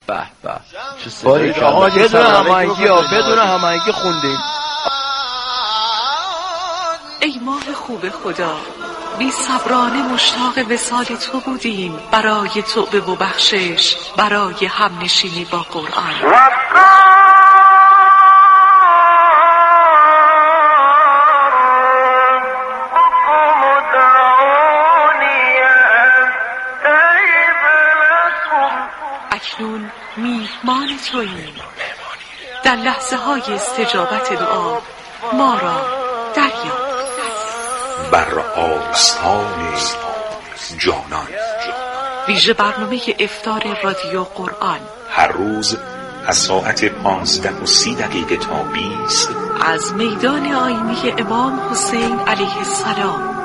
به به چه صدایی آقا، بدون هماهنگی خوندیم. ای ماه خوب خدا، بی صبرانه مشتاق وصال تو بودیم، برای توبه و بخشش، برای همنشینی با قرآن. اکنون میهمان توییم، در لحظه های استجابت دعا ما را دریاب. بر آستان جانان، ویژه برنامه افطار رادیو قرآن، هر روز از ساعت 15:30 تا 20 از میدان آیینی امام حسین علیه السلام.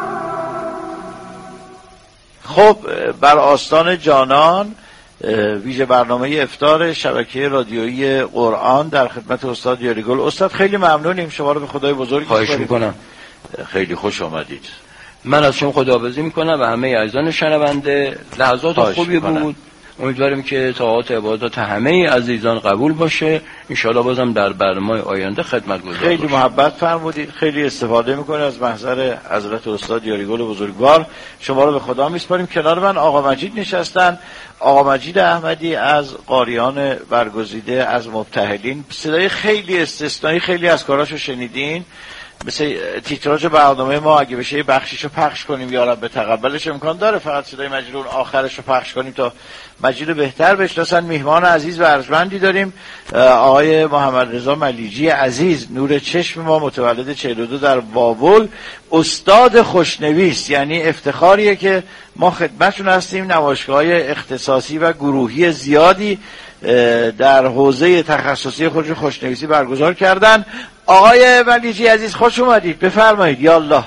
خب بر آستان جانان، ویژه برنامه افطار شبکه رادیویی قرآن در خدمت استاد یاریگل. استاد خیلی ممنونیم، شما رو به خدای بزرگ خواهش میکنم. خیلی خوش آمدید. من از شما خداحافظی میکنم و همه عزیزان شنونده. لحظات خوبی بود، امیدواریم که طاعات عبادات همه عزیزان قبول باشه. انشالله بازم در برنامه آینده خدمت گذار خیلی محبت فرمودید، خیلی استفاده میکنه از محضر حضرت استاد یاریگل بزرگوار. شما رو به خدا میسپاریم. کنار من آقا مجید نشستن، آقا مجید احمدی از قاریان برگزیده از مبتهلین. صدای خیلی استثنایی، خیلی از کاراشو شنیدین. مثل تیتراژ برنامه ما اگه بشه بخشیشو پخش کنیم یا رب تقبلش امکان داره، فقط صدای مجید اون آخرشو پخش کنیم تا مجید بهتر بشناسن. میهمان عزیز و ارجمندی داریم، آقای محمد رضا ملیجی عزیز، نور چشم ما، متولد 42 در بابل، استاد خوشنویس. یعنی افتخاریه که ما خدمتشون هستیم. نمایشگاه‌های اختصاصی و گروهی زیادی در حوزه تخصصی خودش خوشنویسی برگزار کردن. آقای ملیجی عزیز خوش اومدید، بفرمایید. یا الله،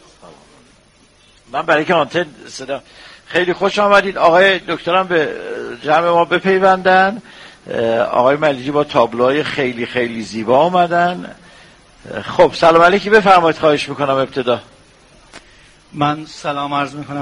من برای که آنتن صدا. خیلی خوش آمدید. آقای دکترم به جمع ما بپیوندن. آقای ملیجی با تابلوهای خیلی خیلی زیبا اومدن. خب سلام علیکی بفرمایید، خواهش میکنم. ابتدا من سلام عرض میکنم